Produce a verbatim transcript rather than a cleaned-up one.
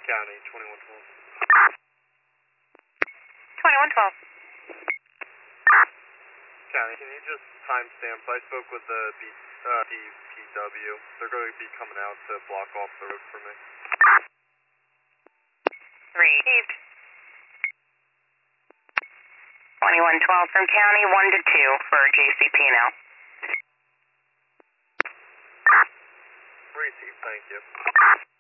County, twenty-one twelve. twenty-one twelve. County, can you just timestamp? I spoke with the B, uh, D P W. They're going to be coming out to block off the road for me. Received. twenty-one twelve from County, one to two for J C P now. Received, thank you.